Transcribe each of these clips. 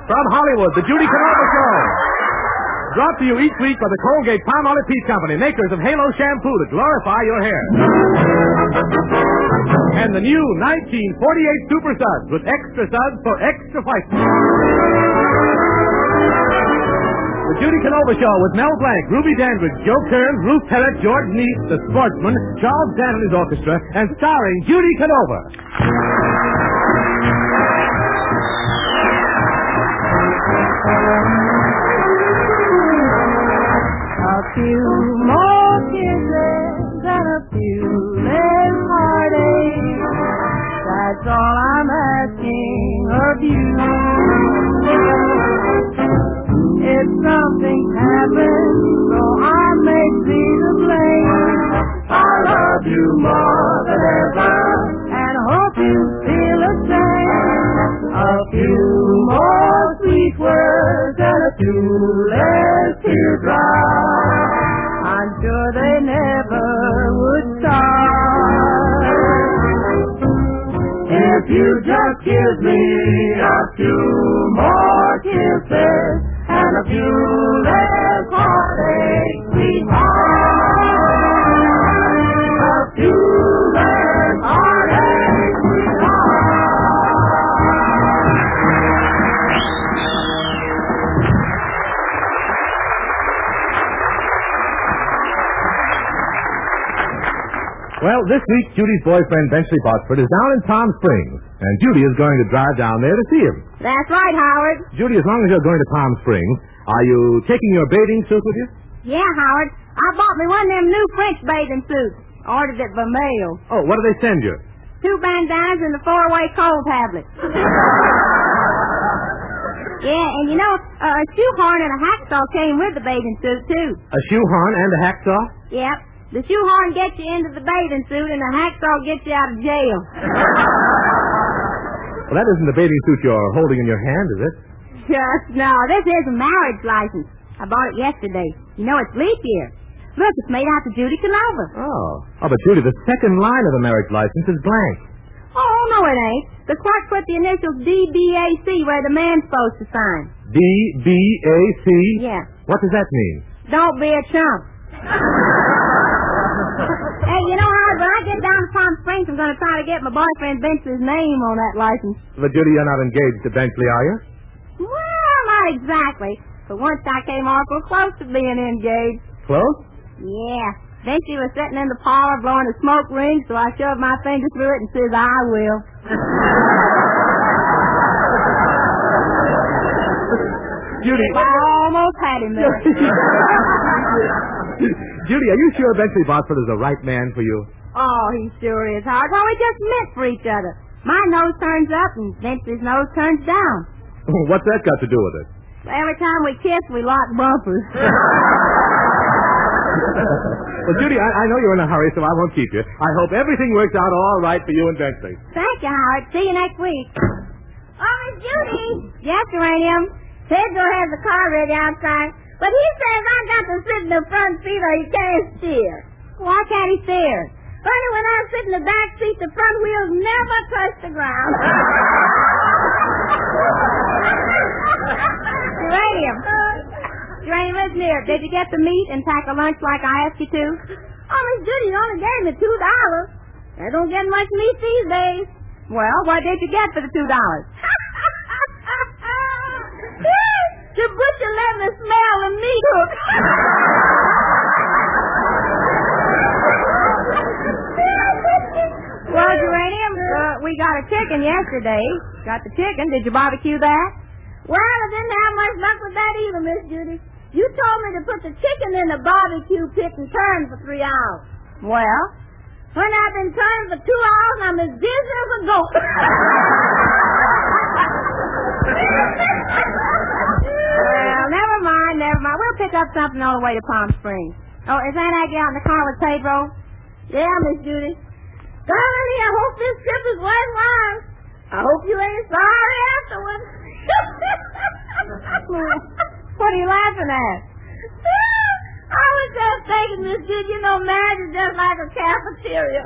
From Hollywood, the Judy Canova Show. Brought to you each week by the Colgate Palmolive Peach Company, makers of Halo shampoo to glorify your hair. And the new 1948 Super Suds with extra suds for extra whiteness. The Judy Canova Show with Mel Blanc, Ruby Dandridge, Joe Kearns, Ruth Perrott, George Neese, The Sportsman, Charles Danley's Orchestra, and starring Judy Canova. A few more kisses and a few less heartache. That's all I'm asking of you. If something happens, so I may be to blame, I love you more than ever and hope you feel the same. A few more sweet words and a few less teardrops. I'm sure they never would start. If you just give me a few more kisses and a few less heartache, sweetheart. A few less heartache, sweetheart. Well, this week, Judy's boyfriend, Benchley Botsford, is down in Palm Springs, and Judy is going to drive down there to see him. That's right, Howard. Judy, as long as you're going to Palm Springs, are you taking your bathing suit with you? Yeah, Howard. I bought me one of them new French bathing suits. Ordered it by mail. Oh, what do they send you? 2 bandanas and a 4-way cold tablet. Yeah, and you know, a shoehorn and a hacksaw came with the bathing suit, too. A shoehorn and a hacksaw? Yep. The shoehorn gets you into the bathing suit, and the hacksaw gets you out of jail. Well, that isn't the bathing suit you're holding in your hand, is it? Just no. This is a marriage license. I bought it yesterday. You know, it's leap year. Look, it's made out to Judy Canova. Oh, but Judy, the second line of the marriage license is blank. Oh, no, it ain't. The clerk put the initials DBAC where the man's supposed to sign. DBAC? Yeah. What does that mean? Don't be a chump. Hey, you know, Howard, when I get down to Palm Springs, I'm going to try to get my boyfriend Benchley's name on that license. But, Judy, you're not engaged to Benchley, are you? Well, not exactly. But once I came awful close to being engaged. Close? Yeah. Benchley was sitting in the parlor blowing a smoke ring, so I shoved my finger through it and says, I will. Judy. I almost had him there. Judy, are you sure Benchley Botsford is the right man for you? Oh, he sure is, Howard. Well, we just meant for each other. My nose turns up and Benchley's nose turns down. What's that got to do with it? Every time we kiss, we lock bumpers. Well, Judy, I know you're in a hurry, so I won't keep you. I hope everything works out all right for you and Benchley. Thank you, Howard. See you next week. Oh, Miss Judy. Yes, Uranium. Pedro has the car ready outside, but he says I got to sit in the front seat or he can't steer. Why can't he steer? Funny, when I sit in the back seat, the front wheels never touch the ground. Uranium. Uranium, listen here. Did you get the meat and pack a lunch like I asked you to? Oh, Miss Judy, you only gave me $2. I don't get much meat these days. Well, what did you get for the $2? The butcher let me smell the meat hook. Well, Uranium, we got a chicken yesterday. Got the chicken. Did you barbecue that? Well, I didn't have much luck with that either, Miss Judy. You told me to put the chicken in the barbecue pit and turn for 3 hours. Well, when I've been turning for 2 hours, I'm as dizzy as a goat. Well, never mind. We'll pick up something on the way to Palm Springs. Oh, is Aunt Aggie out in the car with Pedro? Yeah, Miss Judy. Golly, I hope this trip is worthwhile. I hope you ain't sorry afterwards. What are you laughing at? I was just thinking, Miss Judy, you know, marriage is just like a cafeteria.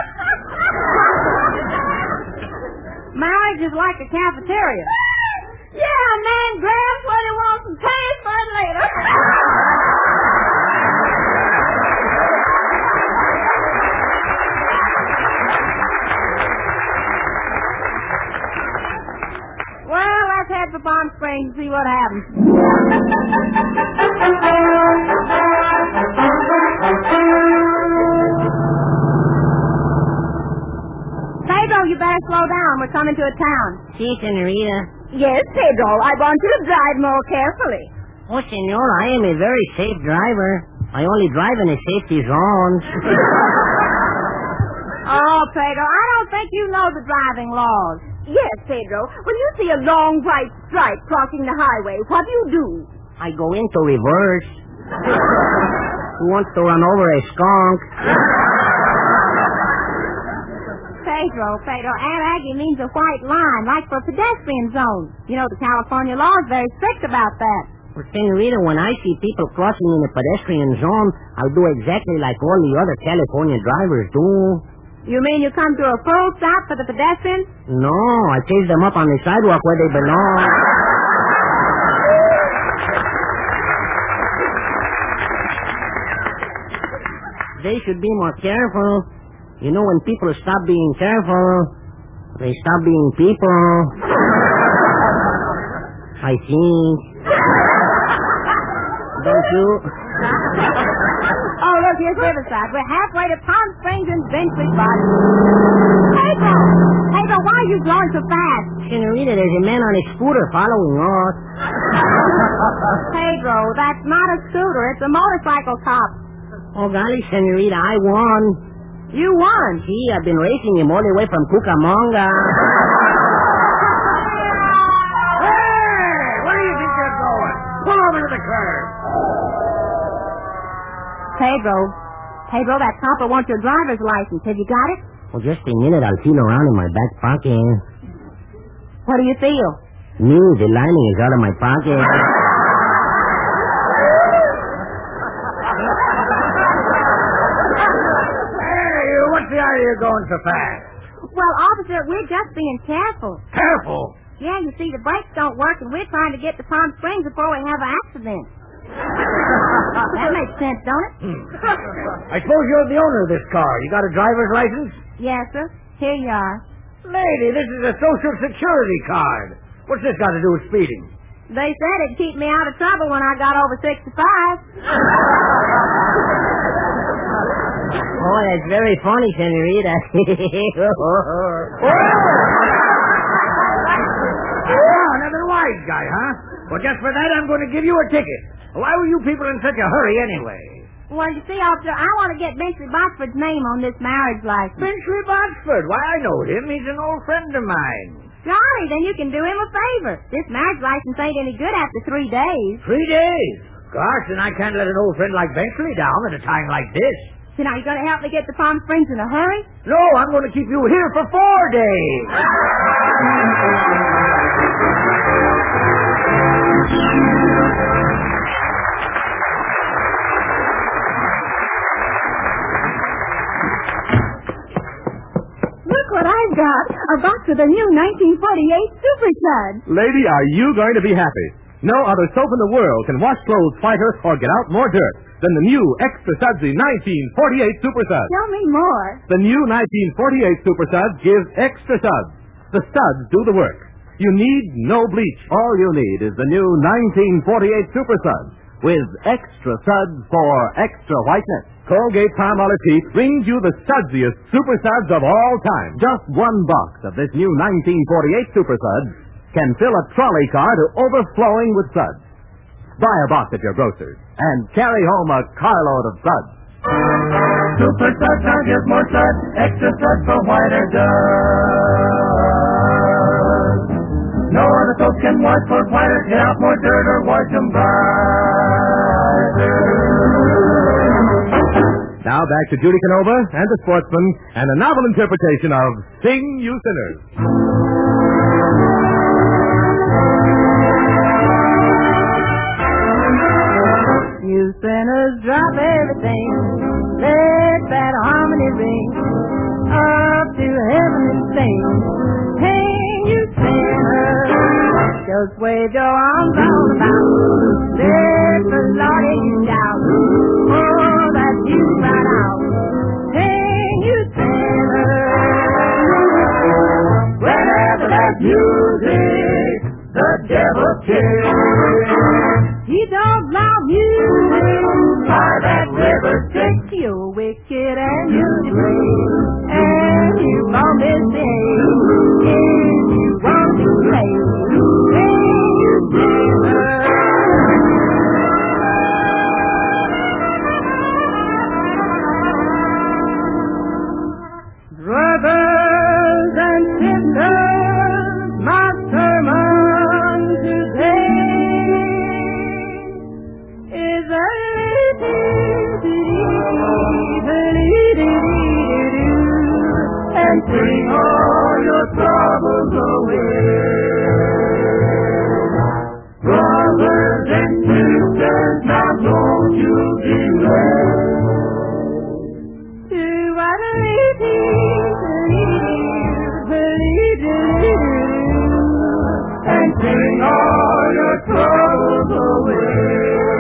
Marriage is like a cafeteria. Yeah, a man grabs what he wants and pays for it later. Well, let's head for Palm Springs and see what happens. Pedro, you better slow down. We're coming to a town. Si, senorita. Yes, Pedro. I want you to drive more carefully. Oh, senor, I am a very safe driver. I only drive in a safety zone. Oh, Pedro, I don't think you know the driving laws. Yes, Pedro. When you see a long white stripe crossing the highway, what do you do? I go into reverse. Who wants to run over a skunk? Pedro, Aunt Aggie means a white line, like for a pedestrian zone. You know, the California law is very strict about that. Well, senorita, when I see people crossing in a pedestrian zone, I do exactly like all the other California drivers do. You mean you come to a full stop for the pedestrians? No, I chase them up on the sidewalk where they belong. They should be more careful. You know, when people stop being careful, they stop being people. I think. Don't you? Oh, look, here's Riverside. We're halfway to Palm Springs and Bentry Bottom. Pedro, why are you going so fast? Senorita, there's a man on a scooter following us. Pedro, that's not a scooter. It's a motorcycle cop. Oh, golly, senorita, I won. You won? Gee, I've been racing him all the way from Cucamonga. Hey! Where do you think you're going? Pull over to the curb. Pedro, that copper wants your driver's license. Have you got it? Well, just a minute. I'll feel around in my back pocket. What do you feel? Me, the lining is out of my pocket. What's the idea of going so fast? Well, officer, we're just being careful. Careful? Yeah, you see, the brakes don't work, and we're trying to get to Palm Springs before we have an accident. That makes sense, don't it? I suppose you're the owner of this car. You got a driver's license? Yes, sir. Here you are. Lady, this is a Social Security card. What's this got to do with speeding? They said it'd keep me out of trouble when I got over 65. Oh, that's very funny, senorita. Oh, another wise guy, huh? Well, just for that, I'm going to give you a ticket. Why were you people in such a hurry anyway? Well, you see, officer, I want to get Bentley Boxford's name on this marriage license. Bentley Boxford? Why, I know him. He's an old friend of mine. Johnny, then you can do him a favor. This marriage license ain't any good after 3 days. 3 days? Gosh, then I can't let an old friend like Bentley down at a time like this. So now you going to help me get to Palm Springs in a hurry? No, I'm going to keep you here for 4 days. Look what I've got. A box of the new 1948 Super Suds. Lady, are you going to be happy? No other soap in the world can wash clothes whiter or get out more dirt than the new Extra Sudsy 1948 Super Suds. Tell me more. The new 1948 Super Suds gives extra suds. The suds do the work. You need no bleach. All you need is the new 1948 Super Suds with extra suds for extra whiteness. Colgate-Palmolive Teeth brings you the sudsiest Super Suds of all time. Just one box of this new 1948 Super Suds can fill a trolley car to overflowing with suds. Buy a box at your grocer's and carry home a carload of suds. Super Suds now give more suds, extra suds for whiter duds. No other soap can wash for whiter, get out more dirt or wash them brighter. Now back to Judy Canova and the Sportsman and a novel interpretation of Sing You Sinners. You sinners drop everything, let that harmony ring up to heaven and sing. Hey, you sinners, Just wave your arms all about. Let the Lord in you down. Oh, that you right out. Sing you sailor. Whenever there's music, the devil chills. He don't love music. By that river Styx, you're wicked and you're depraved. And you won't be saved if you want to play. Sing you sailor. Brothers and sisters, my sermon today is a and bring all your troubles away. Brothers and sisters, now don't you delay. And bring all your troubles away.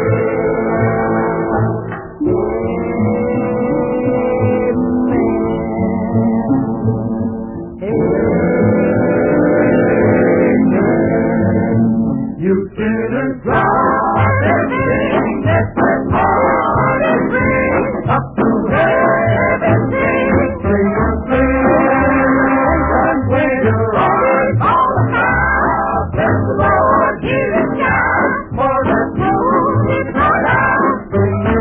You sinners drop everything that my heart is bring up to heaven, sing a praise and wave your arms all about. Bless the Lord, hear it shout, for the throne is brought out. Sing a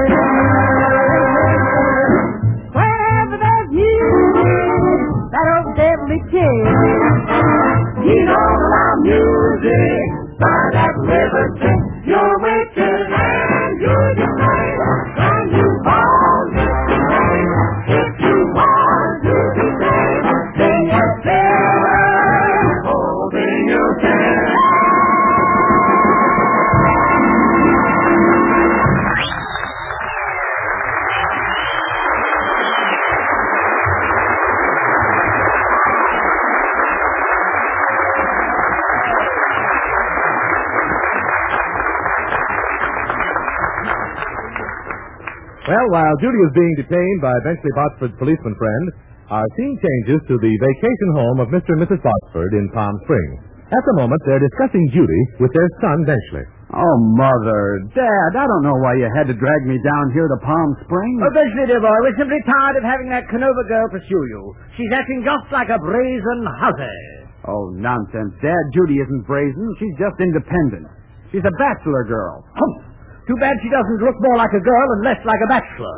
praise. Wherever there's music, that old deadly king, he don't allow music. By that river Styx, you're wicked and you're depraved, and you won't misbehave if you want to be saved. Sing your sailor, holding your sail. Well, while Judy is being detained by Benchley Botsford's policeman friend, our scene changes to the vacation home of Mr. and Mrs. Botsford in Palm Springs. At the moment, they're discussing Judy with their son, Benchley. Oh, Mother, Dad, I don't know why you had to drag me down here to Palm Springs. Oh, Benchley, dear boy, we're simply tired of having that Canova girl pursue you. She's acting just like a brazen hussy. Oh, nonsense, Dad. Judy isn't brazen. She's just independent. She's a bachelor girl. Humph! Too bad she doesn't look more like a girl and less like a bachelor.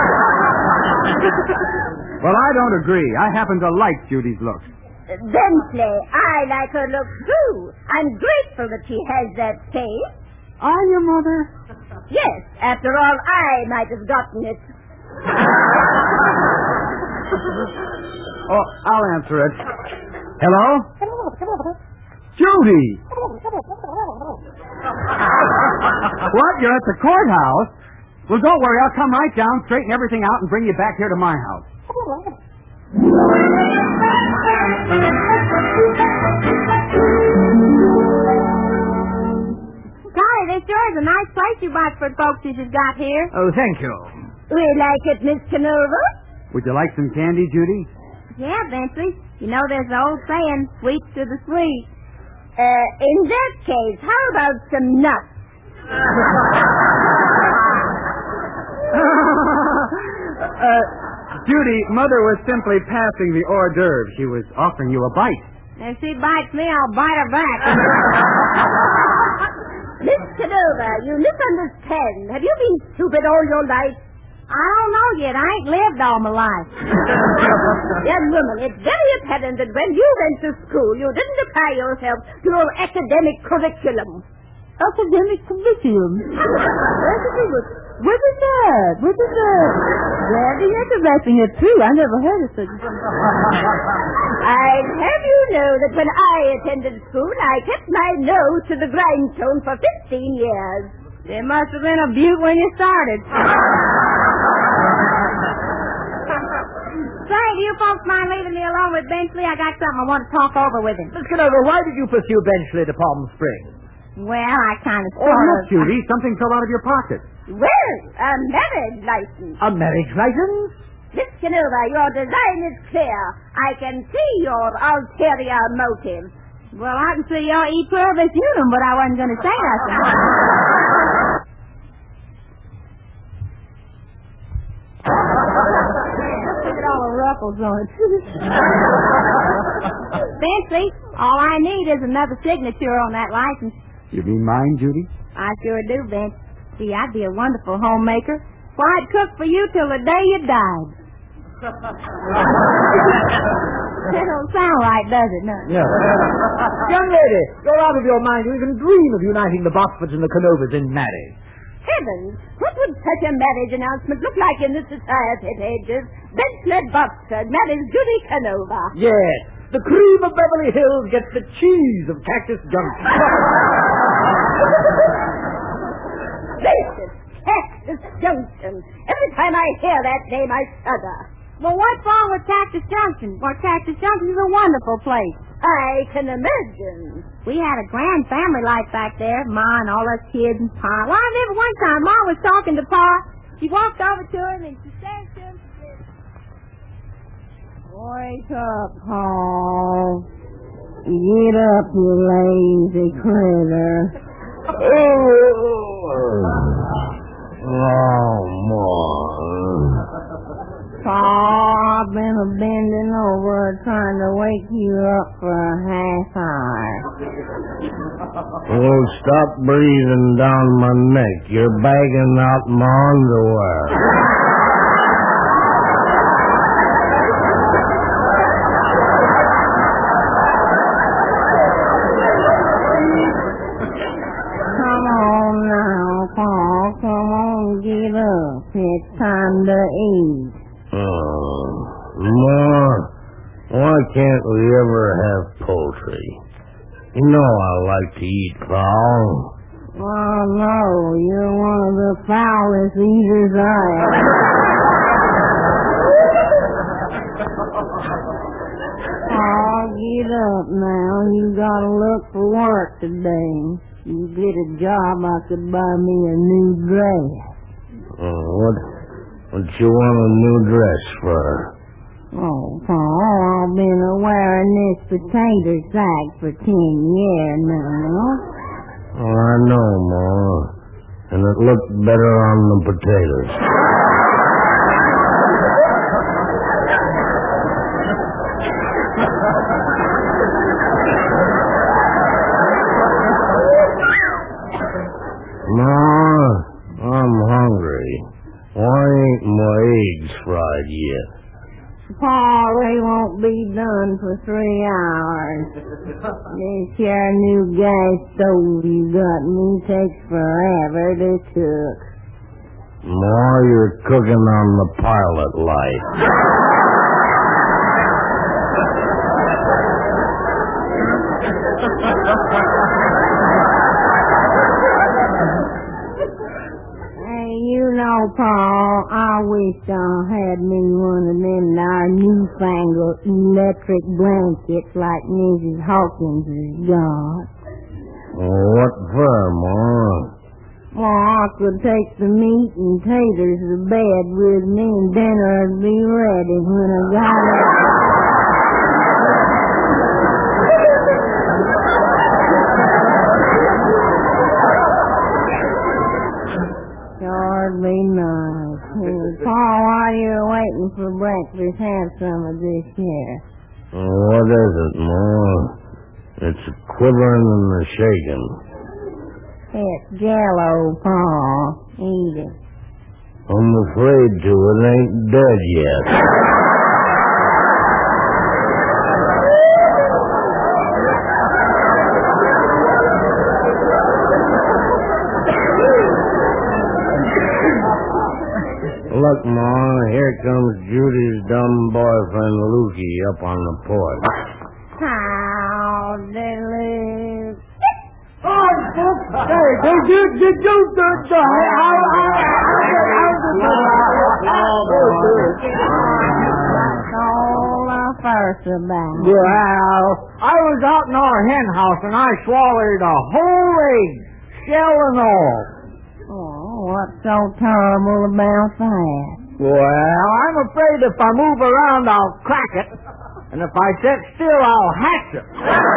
Well, I don't agree. I happen to like Judy's looks. Bentley, I like her looks too. I'm grateful that she has that face. Are you, Mother? Yes, after all, I might have gotten it. Oh, I'll answer it. Hello? Judy! What? You're at the courthouse? Well, don't worry. I'll come right down, straighten everything out, and bring you back here to my house. Golly, this sure is a nice place you Botsford folks you just got here. Oh, thank you. We like it, Miss Canova. Would you like some candy, Judy? Yeah, Bentley. You know there's an old saying, sweet to the sweet. In that case, how about some nuts? Judy, Mother was simply passing the hors d'oeuvre. She was offering you a bite. If she bites me, I'll bite her back. Miss Canova, you misunderstand. Have you been stupid all your life? I don't know yet. I ain't lived all my life. Young woman, it's very apparent that when you went to school, you didn't apply yourself to your academic curriculum. Academic curriculum? What is that? Very interesting. It's true. I never heard of such a thing. I'd have you know that when I attended school, I kept my nose to the grindstone for 15 years. There must have been a beaut when you started. say, do you folks mind leaving me alone with Benchley? I got something I want to talk over with him. Miss Canova, why did you pursue Benchley to Palm Springs? Well, I kind of Oh, look, Judy, something fell out of your pocket. Well, a marriage license. A marriage license? Miss Canova, your design is clear. I can see your ulterior motive. Well, I can see your e pluribus unum, but I wasn't going to say nothing. Look at all the ruffles on it. Fancy, all I need is another signature on that license. You mean mine, Judy? I sure do, Vince. See, I'd be a wonderful homemaker. Why, I'd cook for you till the day you died. That don't sound right, does it? No. No. Young lady, you're out of your mind to even dream of uniting the Boxfords and the Canovas in marriage. Heavens, what would such a marriage announcement look like in the society pages? Benchley Boxford marries Judy Canova. Yes, the cream of Beverly Hills gets the cheese of Cactus Junction. Gracious, Cactus Junction. Every time I hear that name, I shudder. Well, what's wrong with Cactus Junction? Well, Cactus Junction is a wonderful place. I can imagine. We had a grand family life back there. Ma and all us kids and Pa. Well, I remember one time Ma was talking to Pa. She walked over to him and she said to him, she said, "Wake up, Paul. Get up, you lazy critter." Oh, Mom. Paul, I've been bending over trying to wake you up for a half hour. Well, stop breathing down my neck. You're bagging out my underwear. Come on now, Paul. Come on, get up. It's time to eat. Ma, why can't we ever have poultry? You know I like to eat fowl. Oh, no, you're one of the foulest eaters I ever. Oh, get up now. You gotta look for work today. You get a job, I could buy me a new dress. What you want a new dress for? Oh, Paul, I've been wearing this potato sack for 10 years now. Oh, I know, Ma. And it looked better on the potatoes. Ma, I'm hungry. Why ain't my eggs fried yet? Paul, they won't be done for 3 hours. This here new gas stove you got me takes forever to cook. Ma, you're cooking on the pilot light. You know, Paul, I wish I had me one of them our newfangled electric blankets like Mrs. Hawkins has got. What for, Ma? Well, I could take the meat and taters to bed with me and dinner'd be ready when I got up. Sure be nice. Paul, while you're waiting for breakfast, have some of this here. What is it, Ma? It's quivering and shaking. It's Jell-O, Paul. Eat it. I'm afraid to. It ain't dead yet. Look, Ma, here comes Judy's dumb boyfriend, Lukey, up on the porch. How they live. fuss about? Well, I was out in our hen house and I swallowed a whole egg, shell and all. Oh, what's so terrible about that? Well, I'm afraid if I move around, I'll crack it. And if I sit still, I'll hatch it.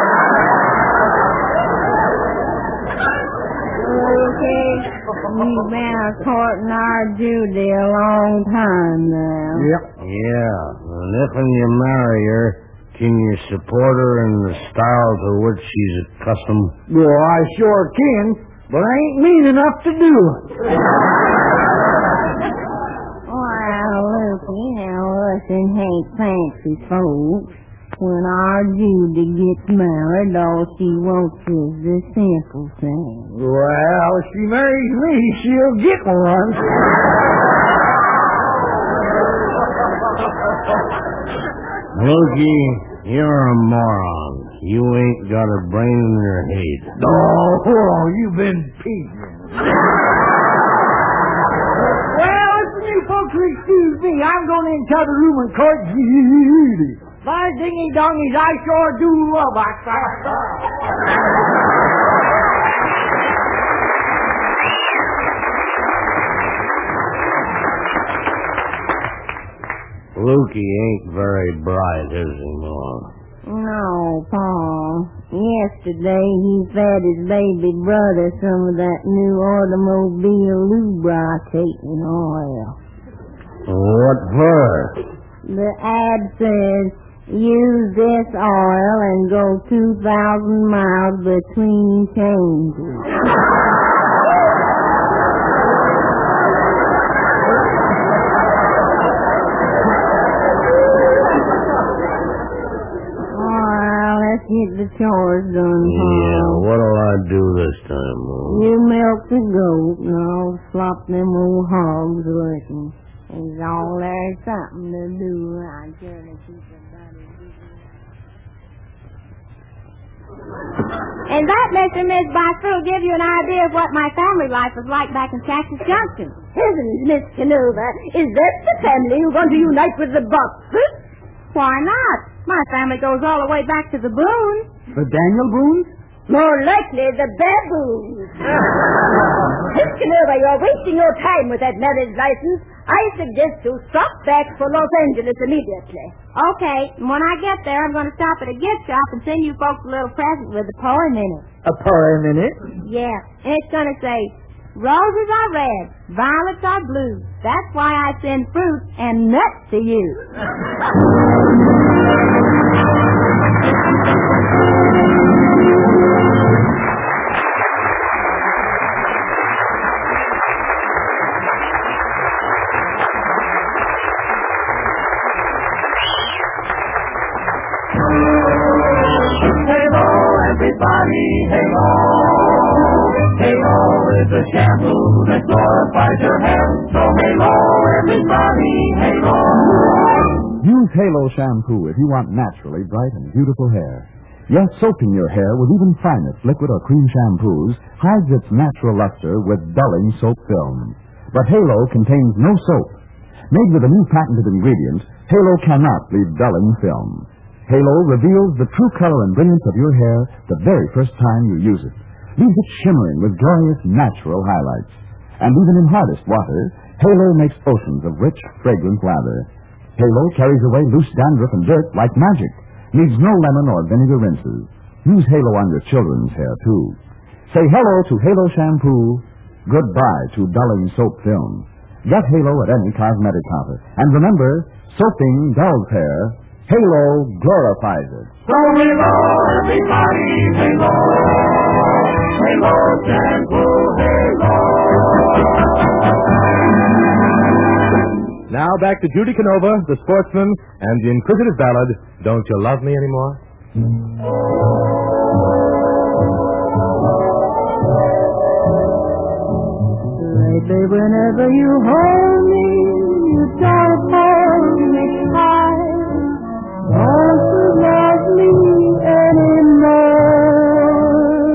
Okay, you've been courting our Judy a long time now. Yep. Yeah, and if you marry her, can you support her in the style to which she's accustomed? Well, I sure can, but I ain't mean enough to do it. Well, Lucy, now us ain't fancy folks. When our Judy gets married, all she wants is the simple thing. Well, if she marries me, she'll get one. Lukey, you're a moron. You ain't got a brain in your head. Oh, you've been peeking. Well, listen, you folks will excuse me. I'm going into the other room and court Judy. My dingy-dongies, I sure do love that. Lukey ain't very bright, is he, Mom? No, Pa. Yesterday he fed his baby brother some of that new automobile lubricating oil. What for? The ad says, use this oil and go 2,000 miles between changes. Let's get the chores done, Pa. Yeah, what'll I do this time, Mom? You milk the goat and I'll slop them old hogs licking. There's all there's something to do around here to keep the body busy. And that, Mr. and Miss Boswell, will give you an idea of what my family life was like back in Cactus Junction. Heavens, Miss Canova, is that the family who want to unite with the Bosfords? Why not? My family goes all the way back to the Boones. The Daniel Boones? More likely the baboons. Miss Canova, you're wasting your time with that marriage license. I suggest you stop back for Los Angeles immediately. Okay, and when I get there, I'm going to stop at a gift shop and send you folks a little present with a poem in it. A poem in it? Yeah, and it's going to say, roses are red, violets are blue. That's why I send fruit and nuts to you. Everybody, halo. Halo is a shampoo that glorifies your hair. So halo, everybody, halo. Use Halo shampoo if you want naturally bright and beautiful hair. Yes, soaping your hair with even finest liquid or cream shampoos hides its natural luster with dulling soap film. But Halo contains no soap. Made with a new patented ingredient, Halo cannot leave dulling film. Halo reveals the true color and brilliance of your hair the very first time you use it. Leaves it shimmering with glorious natural highlights. And even in hardest water, Halo makes oceans of rich, fragrant lather. Halo carries away loose dandruff and dirt like magic. Needs no lemon or vinegar rinses. Use Halo on your children's hair, too. Say hello to Halo shampoo. Goodbye to dulling soap film. Get Halo at any cosmetic counter. And remember, soaping dulls hair. Halo glorifies it. So halo, everybody, halo. Halo shampoo, halo. Now back to Judy Canova, the sportsman, and the inquisitive ballad, Don't You Love Me Anymore? Lately, whenever you hold me, you don't hold me high. Don't you love me anymore?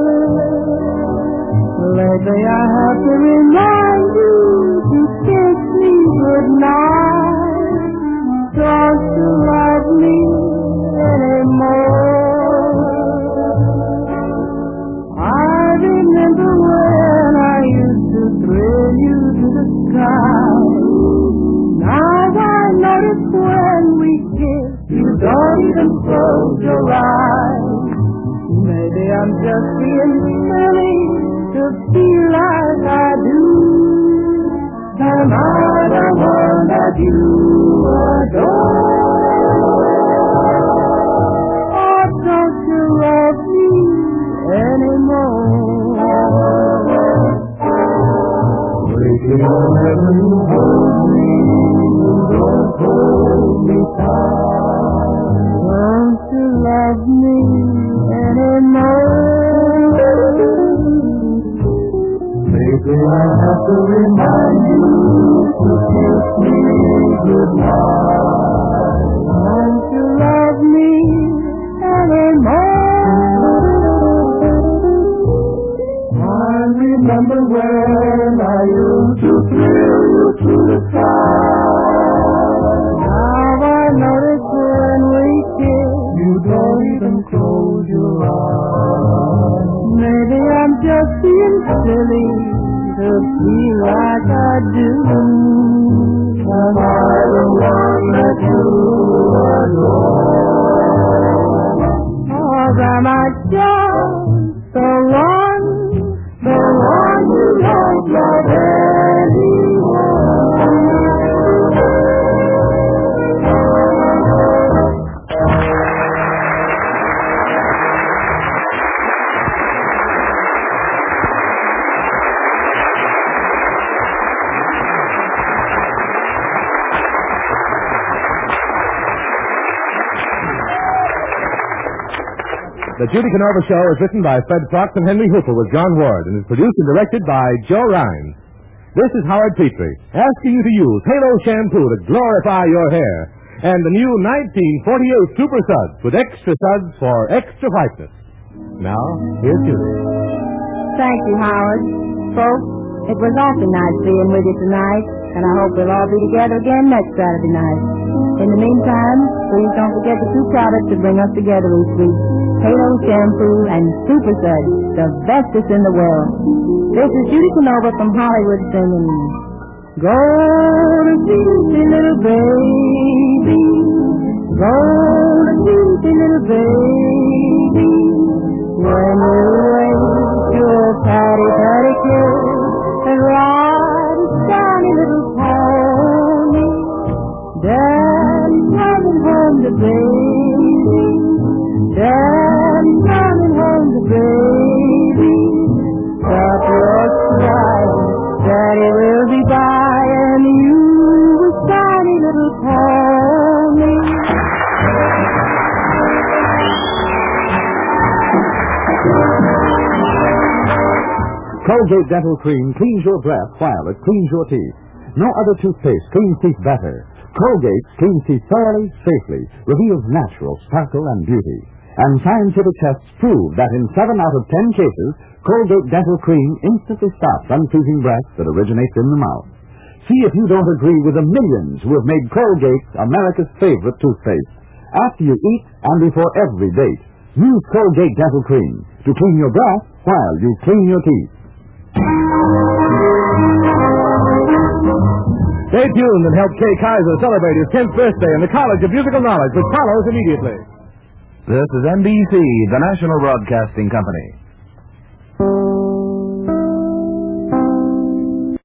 Lately, I have to remind you to kiss me goodnight. Don't you love me Maybe I'm just being silly to feel like I do. Am I the one that you adore? Or don't you love me anymore? Waking whenever you hold me, don't hold me tight. Don't you love me anymore? Maybe I have to remind you to kiss me goodnight. Don't you love me anymore? I remember when I used to thrill you to the sky. Now I notice when we kiss, you don't even close your eyes. Maybe I'm just being silly to feel like I do. Am I the one that you adore? Or am I just the one you don't love anyone? The Judy Canova Show is written by Fred Fox and Henry Hooper with John Ward and is produced and directed by Joe Rhines. This is Howard Petrie, asking you to use Halo shampoo to glorify your hair and the new 1948 Super Suds with extra suds for extra whiteness. Now, here's Judy. Thank you, Howard. Folks, it was awfully nice being with you tonight, and I hope we'll all be together again next Saturday night. In the meantime, please don't forget the two products that bring us together each week. Halo shampoo and Super Suds, the bestest in the world. This is Judy Canova from Hollywood singing, Go to sleep, little baby. Go to sleep, little baby. When you wake your patty kiss and ride a shiny little pony, Daddy's coming home to baby. Daddy's coming home to baby. Stop your crying, Daddy will be by, and you a shiny little pony. Colgate Dental Cream cleans your breath while it cleans your teeth. No other toothpaste cleans teeth better. Colgate cleans teeth thoroughly, safely, reveals natural sparkle and beauty. And scientific tests prove that in 7 out of 10 cases, Colgate Dental Cream instantly stops unpleasing breath that originates in the mouth. See if you don't agree with the millions who have made Colgate America's favorite toothpaste. After you eat and before every date, use Colgate Dental Cream to clean your breath while you clean your teeth. Stay tuned and help Kay Kaiser celebrate his 10th birthday in the College of Musical Knowledge, which follows immediately. This is NBC, the National Broadcasting Company.